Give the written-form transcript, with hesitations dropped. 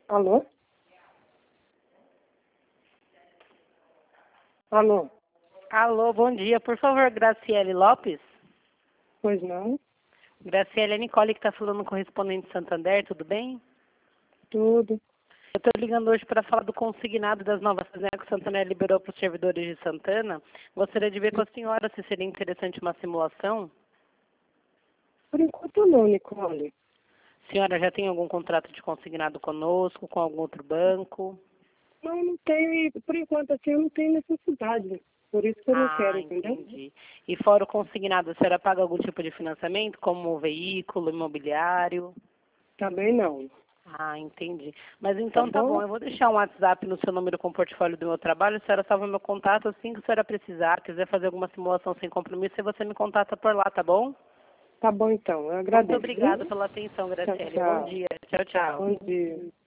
Alô? Alô? Alô, bom dia. Por favor, Graciele Lopes? Pois não? Graciele, é Nicole que está falando, correspondente Santander, tudo bem? Tudo. Eu estou ligando hoje para falar do consignado das novas fazendas que o Santander liberou para os servidores de Santana. Gostaria de ver com a senhora se seria interessante uma simulação. Por enquanto não, Nicole. A senhora já tem algum contrato de consignado conosco, com algum outro banco? Não tenho, e por enquanto assim eu não tenho necessidade. Por isso que eu não quero, entendeu? Entendi. E fora o consignado, a senhora paga algum tipo de financiamento, como veículo, imobiliário? Também não. Entendi. Mas então tá bom? bom, eu vou deixar um WhatsApp no seu número com o portfólio do meu trabalho, a senhora salva meu contato, assim que a senhora precisar, quiser fazer alguma simulação sem compromisso, aí você me contata por lá, tá bom? Tá bom então, eu agradeço. Muito obrigada pela atenção, Graciele. Tchau, Bom tchau. dia. Tchau, tchau. Bom dia.